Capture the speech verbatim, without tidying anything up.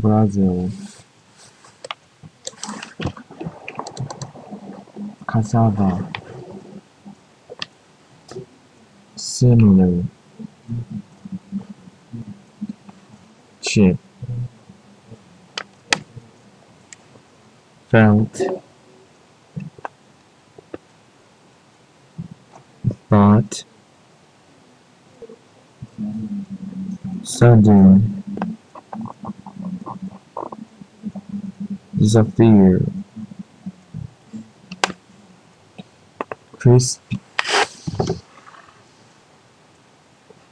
Brazil, cassava, similar, chip, felt, thought, sudden, disappear, crisp,